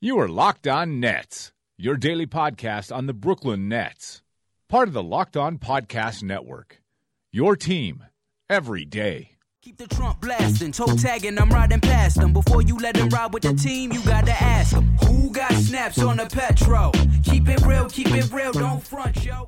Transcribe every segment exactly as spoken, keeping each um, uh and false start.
You are Locked On Nets, your daily podcast on the Brooklyn Nets. Part of the Locked On Podcast Network. Your team every day. Keep the trunk blasting, toe tagging, I'm riding past them. Before you let them ride with the team, you gotta ask them, who got snaps on the Petro? Keep it real, keep it real, don't front, yo.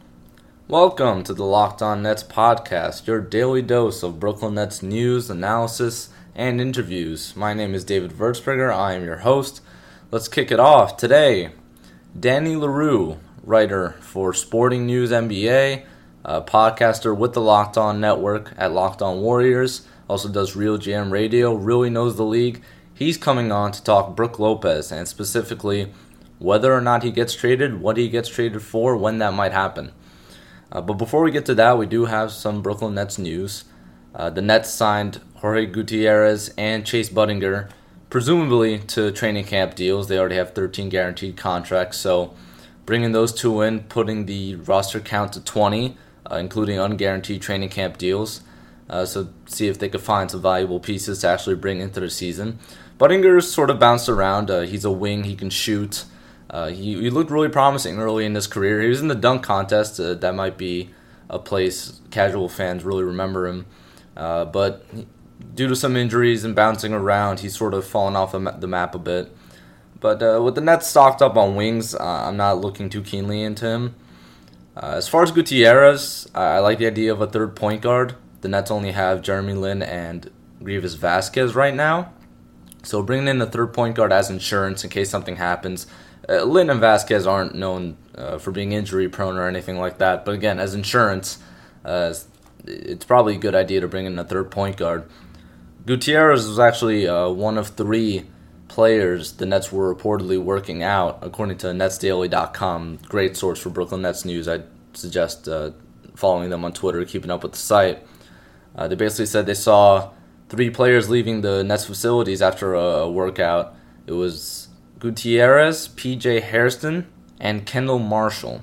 Welcome to the Locked On Nets podcast, your daily dose of Brooklyn Nets news, analysis, and interviews. My name is David Wurzberger, I am your host. Let's kick it off. Today, Danny Leroux, writer for Sporting News N B A, a podcaster with the Locked On Network at Locked On Warriors, also does Real G M Radio, really knows the league. He's coming on to talk Brook Lopez, and specifically whether or not he gets traded, what he gets traded for, when that might happen. Uh, but before we get to that, we do have some Brooklyn Nets news. Uh, the Nets signed Jorge Gutierrez and Chase Budinger, presumably to training camp deals. They already have thirteen guaranteed contracts, so bringing those two in, putting the roster count to twenty, uh, including unguaranteed training camp deals, uh, so see if they could find some valuable pieces to actually bring into the season. Budinger's sort of bounced around. Uh, he's a wing, he can shoot. Uh, he, he looked really promising early in his career. He was in the dunk contest. Uh, that might be a place casual fans really remember him. Uh, but due to some injuries and bouncing around, he's sort of fallen off the, ma- the map a bit. But uh, with the Nets stocked up on wings, uh, I'm not looking too keenly into him. Uh, as far as Gutierrez, I-, I like the idea of a third point guard. The Nets only have Jeremy Lin and Grievous Vasquez right now. So bringing in a third point guard as insurance in case something happens. Uh, Lin and Vasquez aren't known uh, for being injury prone or anything like that. But again, as insurance, uh, it's probably a good idea to bring in a third point guard. Gutierrez was actually uh, one of three players the Nets were reportedly working out, according to Nets Daily dot com. Great source for Brooklyn Nets news. I'd suggest uh, following them on Twitter, keeping up with the site. Uh, they basically said they saw three players leaving the Nets facilities after a, a workout. It was Gutierrez, P J Hairston, and Kendall Marshall.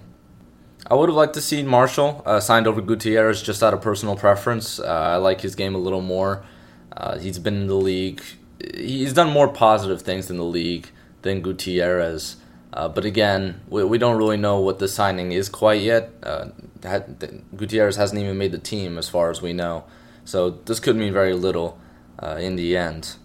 I would have liked to see Marshall uh, signed over Gutierrez just out of personal preference. Uh, I like his game a little more. Uh, he's been in the league. He's done more positive things in the league than Gutierrez. Uh, but again, we, we don't really know what the signing is quite yet. Uh, had, Gutierrez hasn't even made the team as far as we know. So this could mean very little uh, in the end.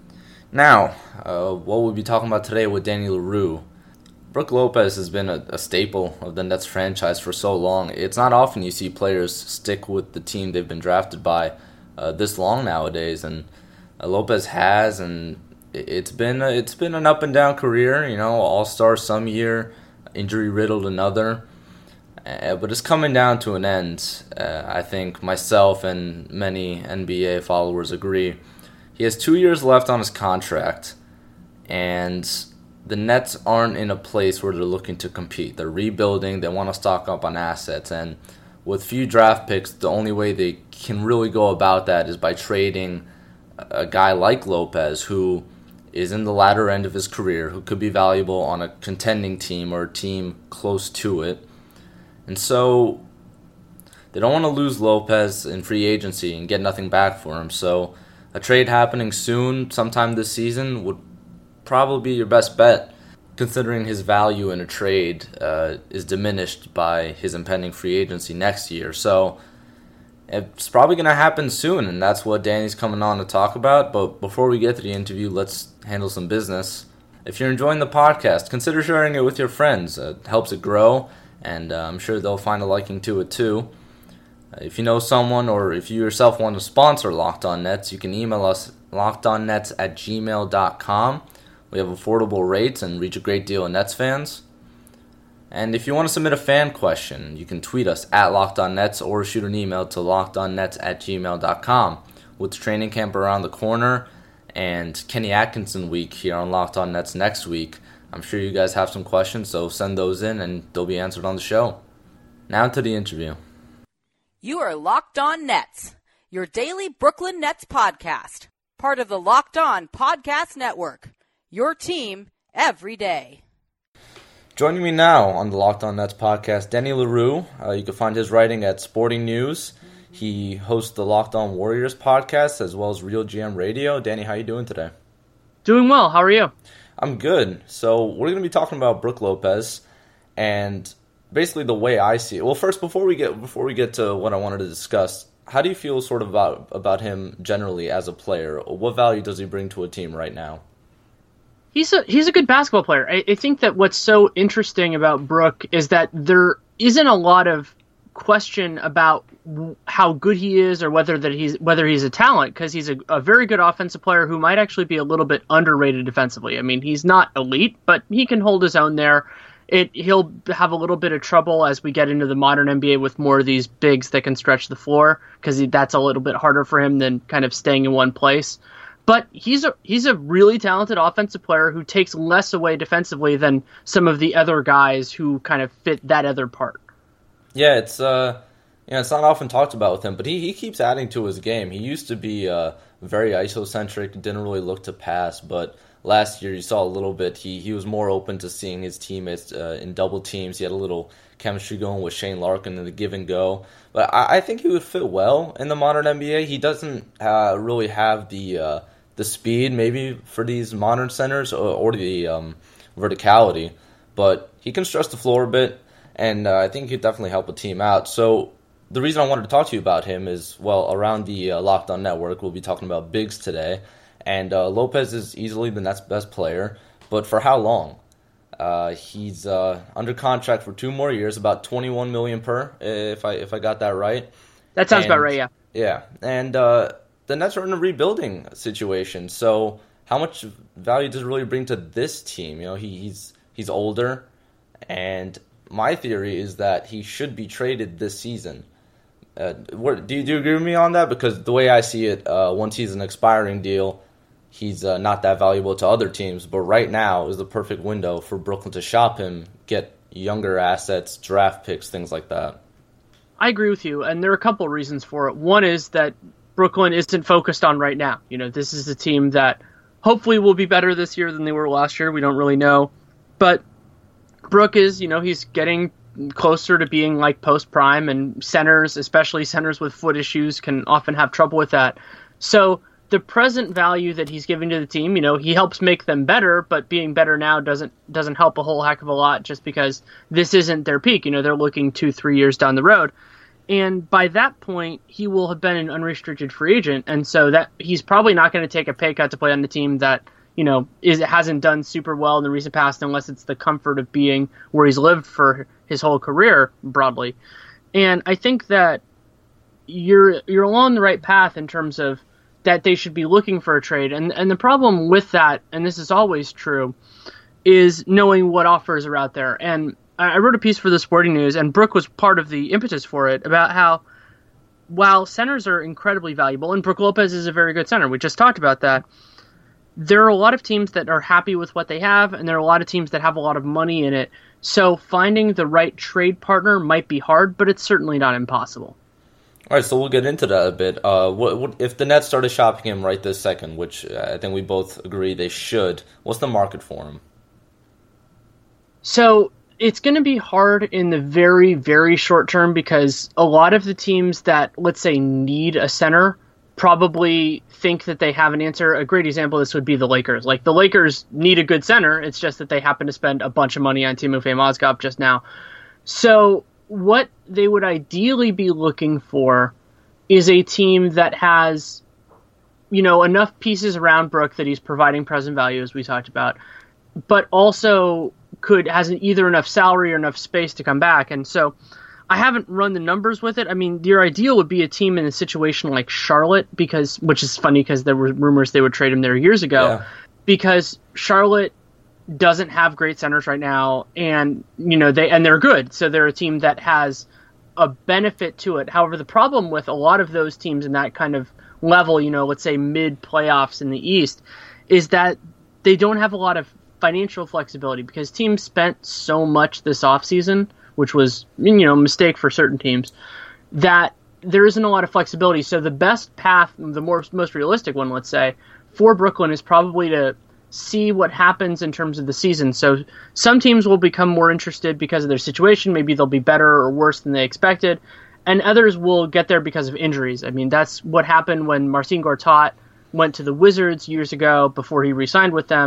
Now, uh, what we'll be talking about today with Danny Leroux. Brook Lopez has been a, a staple of the Nets franchise for so long. It's not often you see players stick with the team they've been drafted by uh, this long nowadays, and uh, Lopez has, and it's been a, it's been an up and down career. You know, all-star some year, injury riddled another, uh, but it's coming down to an end. Uh, I think myself and many N B A followers agree. He has two years left on his contract, and the Nets aren't in a place where they're looking to compete. They're rebuilding. They want to stock up on assets. And with few draft picks, the only way they can really go about that is by trading a guy like Lopez, who is in the latter end of his career, who could be valuable on a contending team or a team close to it. And so they don't want to lose Lopez in free agency and get nothing back for him. So a trade happening soon, sometime this season, would probably be your best bet, considering his value in a trade uh, is diminished by his impending free agency next year. So it's probably going to happen soon, and that's what Danny's coming on to talk about. But before we get to the interview, let's handle some business. If you're enjoying the podcast, consider sharing it with your friends. Uh, it helps it grow, and uh, I'm sure they'll find a liking to it too. Uh, if you know someone, or if you yourself want to sponsor Locked On Nets, you can email us lockedonnets at gmail dot com. We have affordable rates and reach a great deal of Nets fans. And if you want to submit a fan question, you can tweet us at LockedOnNets or shoot an email to lockedonnets at gmail dot com. With training camp around the corner and Kenny Atkinson week here on Locked On Nets next week, I'm sure you guys have some questions, so send those in and they'll be answered on the show. Now to the interview. You are Locked On Nets, your daily Brooklyn Nets podcast, part of the Locked On Podcast Network. Your team every day. Joining me now on the Locked On Nets podcast, Danny Leroux. Uh, you can find his writing at Sporting News. He hosts the Locked On Warriors podcast as well as Real G M Radio. Danny, how you doing today? Doing well. How are you? I'm good. So we're going to be talking about Brook Lopez, and basically the way I see it. Well, first, before we get before we get to what I wanted to discuss, how do you feel sort of about about him generally as a player? What value does he bring to a team right now? He's a he's a good basketball player. I, I think that what's so interesting about Brook is that there isn't a lot of question about how good he is or whether that he's whether he's a talent, because he's a, a very good offensive player who might actually be a little bit underrated defensively. I mean, he's not elite, but he can hold his own there. It he'll have a little bit of trouble as we get into the modern N B A with more of these bigs that can stretch the floor, because that's a little bit harder for him than kind of staying in one place. But he's a he's a really talented offensive player who takes less away defensively than some of the other guys who kind of fit that other part. Yeah, it's uh, you know, it's not often talked about with him, but he, he keeps adding to his game. He used to be uh, very isocentric, didn't really look to pass, but last year you saw a little bit. He he was more open to seeing his teammates uh, in double teams. He had a little chemistry going with Shane Larkin in the give and go. But I, I think he would fit well in the modern N B A. He doesn't uh, really have the uh, the speed maybe for these modern centers or, or the um, verticality, but he can stretch the floor a bit, and uh, I think he'd definitely help a team out. So the reason I wanted to talk to you about him is, well, around the uh, Locked On Network, we'll be talking about bigs today, and uh, Lopez is easily the next best player, but for how long? Uh, he's uh, under contract for two more years, about twenty-one million dollars per, if I if I got that right. That sounds and, about right, yeah. Yeah, and uh, the Nets are in a rebuilding situation, so how much value does it really bring to this team? You know, he, he's he's older, and my theory is that he should be traded this season. Uh, what, do, you, do you agree with me on that? Because the way I see it, uh, once he's an expiring deal, he's uh, not that valuable to other teams. But right now is the perfect window for Brooklyn to shop him, get younger assets, draft picks, things like that. I agree with you, and there are a couple of reasons for it. One is that Brooklyn isn't focused on right now. You know, this is a team that hopefully will be better this year than they were last year. We don't really know. But Brook is, you know, he's getting closer to being like post-prime, and centers, especially centers with foot issues, can often have trouble with that. So the present value that he's giving to the team, you know, he helps make them better, but being better now doesn't doesn't help a whole heck of a lot just because this isn't their peak. You know, they're looking two, three years down the road. And by that point, he will have been an unrestricted free agent, and so that he's probably not going to take a pay cut to play on the team that, you know, is hasn't done super well in the recent past, unless it's the comfort of being where he's lived for his whole career broadly. And I think that you're you're along the right path in terms of that they should be looking for a trade. And and the problem with that, and this is always true, is knowing what offers are out there. And I wrote a piece for the Sporting News, and Brook was part of the impetus for it, about how while centers are incredibly valuable, and Brook Lopez is a very good center, we just talked about that, there are a lot of teams that are happy with what they have, and there are a lot of teams that have a lot of money in it. So finding the right trade partner might be hard, but it's certainly not impossible. All right, so we'll get into that a bit. Uh, what, what, if the Nets started shopping him right this second, which I think we both agree they should, what's the market for him? So it's going to be hard in the very, very short term, because a lot of the teams that, let's say, need a center probably think that they have an answer. A great example of this would be the Lakers. Like, the Lakers need a good center. It's just that they happen to spend a bunch of money on Timofey Mozgov just now. So what they would ideally be looking for is a team that has, you know, enough pieces around Brook that he's providing present value, as we talked about, but also could has either enough salary or enough space to come back. And so I haven't run the numbers with it. I mean, your ideal would be a team in a situation like Charlotte, because which is funny because there were rumors they would trade him there years ago, yeah. because Charlotte doesn't have great centers right now, and you know they and they're good, so they're a team that has a benefit to it. However, the problem with a lot of those teams in that kind of level, you know, let's say mid playoffs in the East, is that they don't have a lot of financial flexibility, because teams spent so much this offseason, which was, you know, a mistake for certain teams, that there isn't a lot of flexibility. So the best path, the more, most realistic one, let's say, for Brooklyn is probably to see what happens in terms of the season. So some teams will become more interested because of their situation. Maybe they'll be better or worse than they expected. And others will get there because of injuries. I mean, that's what happened when Marcin Gortat went to the Wizards years ago before he re-signed with them,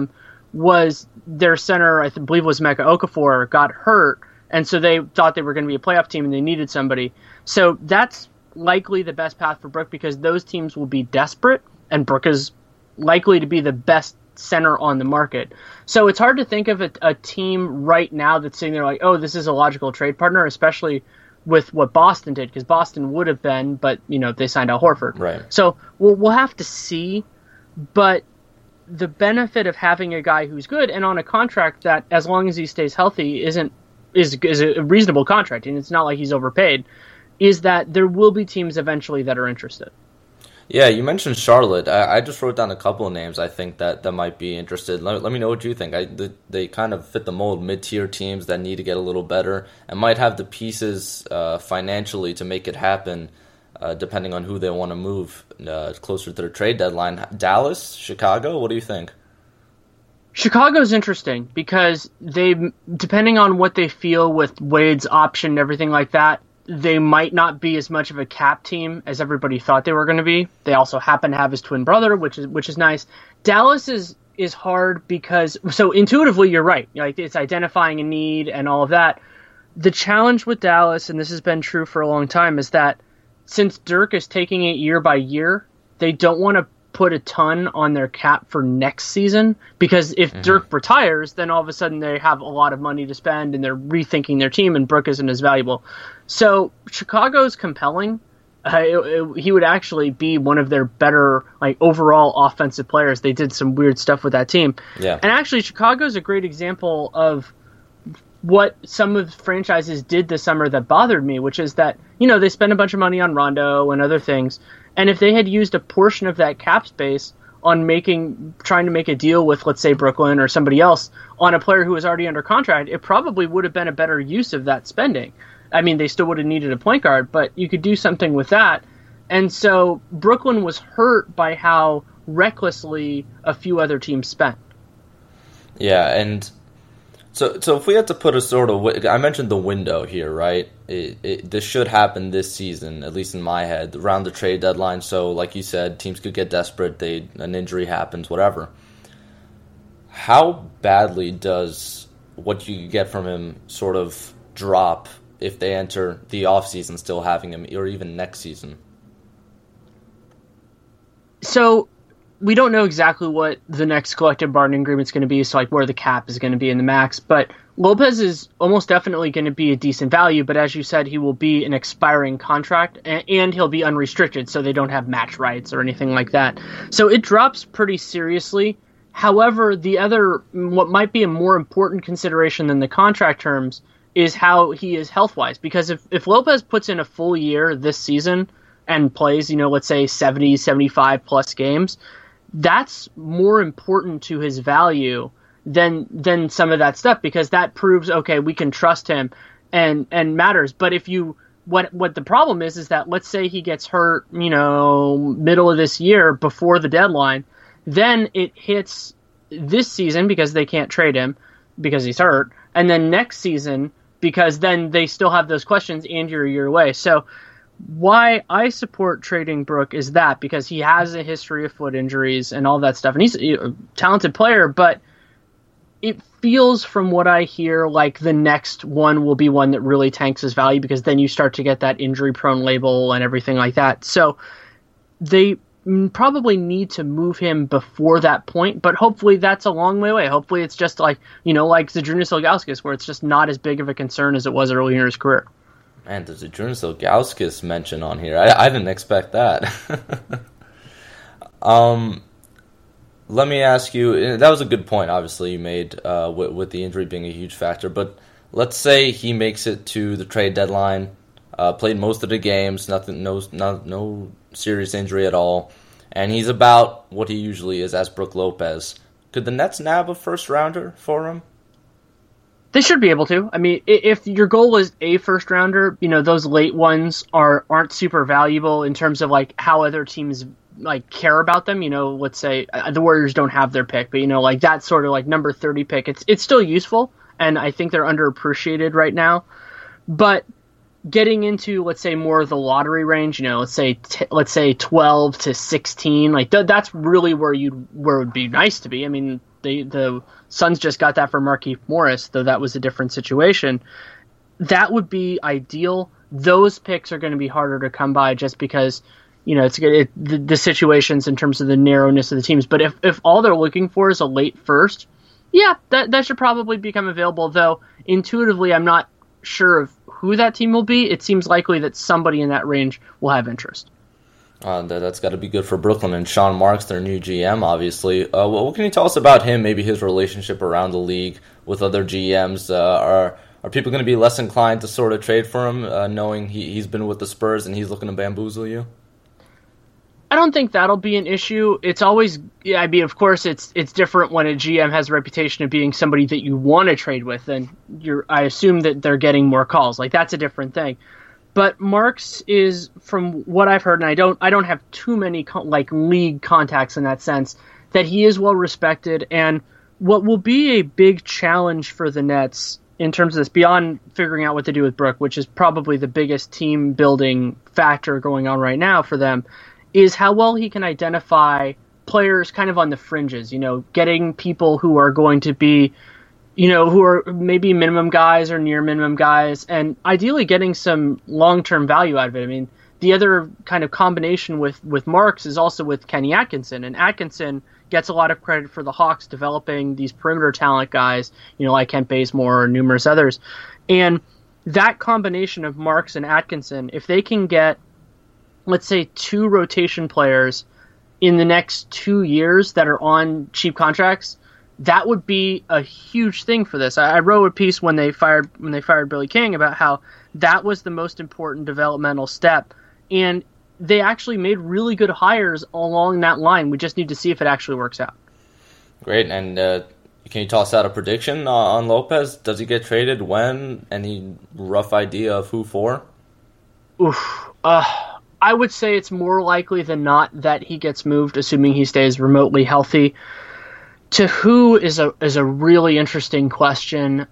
was their center, I believe it was Emeka Okafor, got hurt, and so they thought they were going to be a playoff team and they needed somebody. So that's likely the best path for Brook because those teams will be desperate, and Brook is likely to be the best center on the market. So it's hard to think of a, a team right now that's sitting there like, oh, this is a logical trade partner, especially with what Boston did, because Boston would have been, but you know they signed Al Horford. Right. So we'll we'll have to see, but the benefit of having a guy who's good and on a contract that, as long as he stays healthy, isn't is is a reasonable contract, and it's not like he's overpaid, is that there will be teams eventually that are interested. Yeah, you mentioned Charlotte. I, I just wrote down a couple of names I think that, that might be interested. Let, let me know what you think. I, the, they kind of fit the mold, mid-tier teams that need to get a little better and might have the pieces uh, financially to make it happen, uh, depending on who they want to move uh, closer to the trade deadline. Dallas, Chicago, what do you think? Chicago's interesting because they, depending on what they feel with Wade's option and everything like that, they might not be as much of a cap team as everybody thought they were going to be. They also happen to have his twin brother, which is which is nice. Dallas is is hard because, so intuitively you're right. Like it's identifying a need and all of that. The challenge with Dallas, and this has been true for a long time, is that since Dirk is taking it year by year, they don't want to put a ton on their cap for next season, because if mm-hmm. Dirk retires, then all of a sudden they have a lot of money to spend and they're rethinking their team and Brook isn't as valuable. So Chicago's compelling. Uh, it, it, he would actually be one of their better, like, overall offensive players. They did some weird stuff with that team. Yeah. And actually Chicago's a great example of what some of the franchises did this summer that bothered me, which is that, you know, they spent a bunch of money on Rondo and other things. And if they had used a portion of that cap space on making, trying to make a deal with, let's say, Brooklyn or somebody else on a player who was already under contract, it probably would have been a better use of that spending. I mean, they still would have needed a point guard, but you could do something with that. And so Brooklyn was hurt by how recklessly a few other teams spent. Yeah, and so so if we had to put a sort of, I mentioned the window here, right? It, it, this should happen this season, at least in my head, around the trade deadline. So, like you said, teams could get desperate. They an injury happens, whatever. How badly does what you get from him sort of drop if they enter the offseason still having him, or even next season? So we don't know exactly what the next collective bargaining agreement is going to be, so like where the cap is going to be in the max, but Lopez is almost definitely going to be a decent value, but as you said, he will be an expiring contract, and, and he'll be unrestricted, so they don't have match rights or anything like that. So it drops pretty seriously. However, the other, what might be a more important consideration than the contract terms is how he is health-wise, because if, if Lopez puts in a full year this season and plays, you know, let's say seventy, seventy-five plus games, that's more important to his value than than some of that stuff, because that proves, okay, we can trust him and and matters. But if you what what the problem is is that, let's say he gets hurt, you know, middle of this year before the deadline, then it hits this season because they can't trade him because he's hurt, and then next season because then they still have those questions and you're a year away. So why I support trading Brook is that, because he has a history of foot injuries and all that stuff, and he's a talented player, but it feels, from what I hear, like the next one will be one that really tanks his value, because then you start to get that injury-prone label and everything like that. So they probably need to move him before that point, but hopefully that's a long way away. Hopefully it's just like, you know, like Zydrunas Ilgauskas, where it's just not as big of a concern as it was earlier in his career. Man, there's a Zydrunas Ilgauskas mention on here. I, I didn't expect that. um, let me ask you, that was a good point, obviously, you made uh, with, with the injury being a huge factor, but let's say he makes it to the trade deadline, uh, played most of the games, nothing, no, no, no serious injury at all, and he's about what he usually is as Brook Lopez. Could the Nets nab a first rounder for him? They should be able to. I mean, if your goal is a first rounder, you know, those late ones are aren't super valuable in terms of like how other teams like care about them. You know, let's say uh, the Warriors don't have their pick, but you know, like that sort of like number thirty pick, it's it's still useful, and I think they're underappreciated right now. But getting into, let's say, more of the lottery range, you know, let's say t- let's say twelve to sixteen, like th- that's really where you where it would be nice to be. I mean, They, the Suns just got that for Markieff Morris, though that was a different situation. That would be ideal. Those picks are going to be harder to come by just because, you know, it's it, the, the situations in terms of the narrowness of the teams. But if, if all they're looking for is a late first, yeah, that that should probably become available, though intuitively I'm not sure of who that team will be. It seems likely that somebody in that range will have interest. Uh, that, that's got to be good for Brooklyn. And Sean Marks, their new G M, obviously. Uh, what, what can you tell us about him, maybe his relationship around the league with other G Ms? Uh, are are people going to be less inclined to sort of trade for him, uh, knowing he, he's been with the Spurs and he's looking to bamboozle you? I don't think that'll be an issue. It's always, yeah, I mean, of course, it's it's different when a G M has a reputation of being somebody that you want to trade with, then you're. I assume that they're getting more calls. Like, that's a different thing. But Marks is, from what I've heard, and I don't, I don't have too many like league contacts in that sense, that he is well respected. And what will be a big challenge for the Nets in terms of this, beyond figuring out what to do with Brook, which is probably the biggest team building factor going on right now for them, is how well he can identify players kind of on the fringes, you know, getting people who are going to be, you know, who are maybe minimum guys or near minimum guys, and ideally getting some long-term value out of it. I mean, the other kind of combination with, with Marks is also with Kenny Atkinson, and Atkinson gets a lot of credit for the Hawks developing these perimeter talent guys, you know, like Kent Bazemore or numerous others. And that combination of Marks and Atkinson, if they can get, let's say, two rotation players in the next two years that are on cheap contracts, that would be a huge thing for this. I, I wrote a piece when they fired when they fired Billy King about how that was the most important developmental step, and they actually made really good hires along that line. We just need to see if it actually works out. Great, and uh, can you toss out a prediction uh, on Lopez? Does he get traded? When? Any rough idea of who for? Oof. Uh, I would say it's more likely than not that he gets moved, assuming he stays remotely healthy. To who is a is a really interesting question.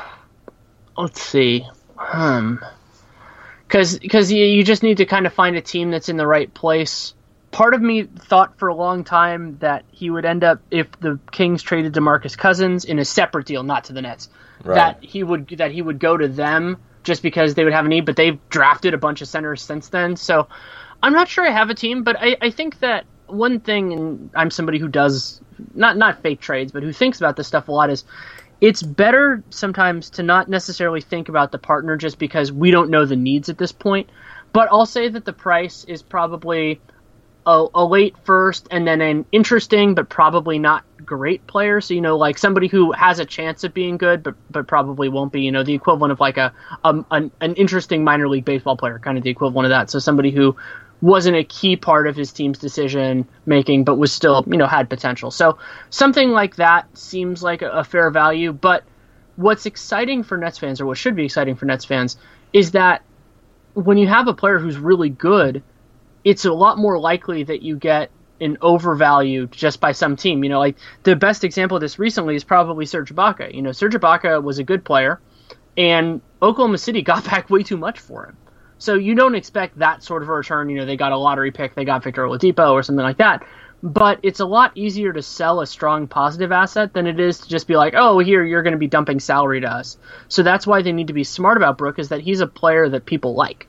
Let's see. Um, because because you, you just need to kind of find a team that's in the right place. Part of me thought for a long time that he would end up, if the Kings traded DeMarcus Cousins in a separate deal, not to the Nets, right, that he would that he would go to them just because they would have a need. But they've drafted a bunch of centers since then, so I'm not sure I have a team. But I, I think that one thing, and I'm somebody who does not not fake trades, but who thinks about this stuff a lot, is it's better sometimes to not necessarily think about the partner just because we don't know the needs at this point. But I'll say that the price is probably a, a late first and then an interesting but probably not great player. So, you know, like somebody who has a chance of being good but but probably won't be, you know, the equivalent of like a um, an, an interesting minor league baseball player, kind of the equivalent of that. So somebody who wasn't a key part of his team's decision making, but was still, you know, had potential. So something like that seems like a, a fair value. But what's exciting for Nets fans, or what should be exciting for Nets fans, is that when you have a player who's really good, it's a lot more likely that you get an overvalued just by some team. You know, like the best example of this recently is probably Serge Ibaka. You know, Serge Ibaka was a good player, and Oklahoma City got back way too much for him. So you don't expect that sort of a return. You know, they got a lottery pick, they got Victor Oladipo or something like that. But it's a lot easier to sell a strong positive asset than it is to just be like, oh, here, you're going to be dumping salary to us. So that's why they need to be smart about Brook, is that he's a player that people like.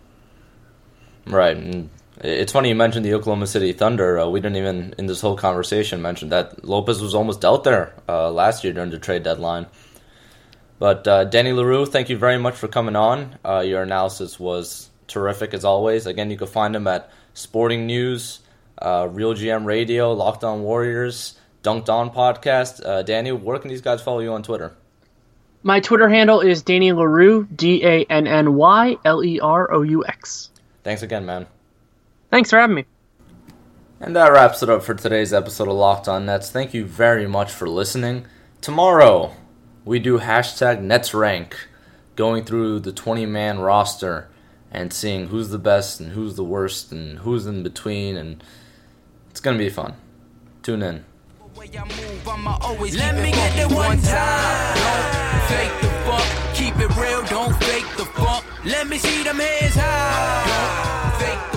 Right. And it's funny you mentioned the Oklahoma City Thunder. Uh, we didn't even, in this whole conversation, mention that Lopez was almost out there uh, last year during the trade deadline. But uh, Danny Leroux, thank you very much for coming on. Uh, your analysis was terrific as always. Again, you can find him at Sporting News, uh, Real G M Radio, Locked On Warriors, Dunked On Podcast. Uh, Danny, where can these guys follow you on Twitter? My Twitter handle is Danny Leroux, D A N N Y L E R O U X. Thanks again, man. Thanks for having me. And that wraps it up for today's episode of Locked On Nets. Thank you very much for listening. Tomorrow, we do hashtag Nets Rank, going through the twenty-man roster and seeing who's the best and who's the worst and who's in between, and it's going to be fun. Tune in. Let me get it one time. Don't fake the funk. Keep it real, don't fake the funk. Let me see them hands high. Don't fake the